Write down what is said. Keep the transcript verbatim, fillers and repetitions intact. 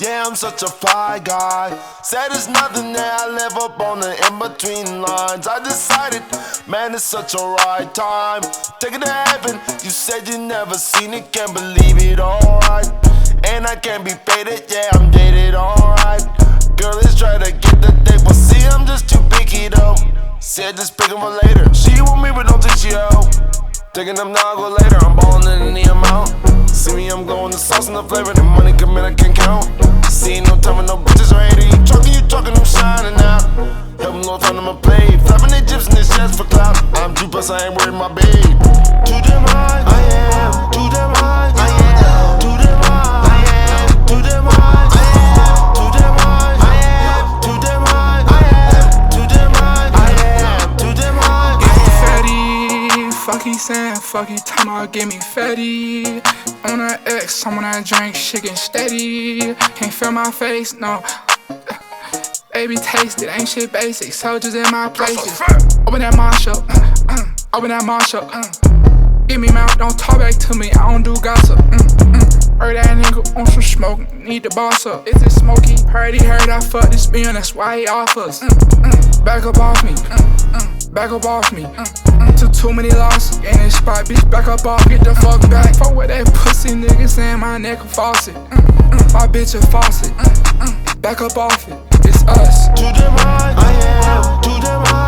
Yeah, I'm such a fly guy. Said it's nothing that I live up on the in-between lines. I decided, man, it's such a right time. Take it to heaven, you said you never seen it, can't believe it, alright. And I can't be faded, yeah, I'm dated, alright. Girl, let's try to get the date, but see, I'm just too picky though. Said just pick 'em for later. She want me, but don't think she out. Taking them now, I go later, I'm ballin' in the amount. See me, I'm going the sauce and the flavor, the money come in, I can't count. See no time with no bitches or hater, you talking, you talking, I'm shining out. Help them know time I'ma play, flapping they gyps in this chest for clout. I'm G plus, I ain't worried, my babe. Too damn high, I am. Too damn high, I am. Too damn high, I am. Too damn high, I am. Too damn high, I am. Too damn high, I am. Too damn high, I am. Too damn high, I am. Fatty, fuck he saying, fuck he talking about give me fatty. On her X, someone I drink, shit getting steady. Can't feel my face, no. Baby, taste it, ain't shit basic. Soldiers in my places. Open that marshal, uh, uh, open that marshal. Uh. Give me mouth, don't talk back to me, I don't do gossip. Mm, mm. Heard that nigga on some smoke, need the boss up. Is it smoky? Heard he heard I fucked this man, that's why he offers. Mm, mm. Back up off me, mm, mm. Back up off me. Mm, mm. Took too many losses, in this spot, bitch, back up off, get the fuck back. Fuck with that pussy nigga saying my neck a faucet. Mm, mm. My bitch a faucet, mm, mm. Back up off it, it's us. Too damn high, I am. Too damn high.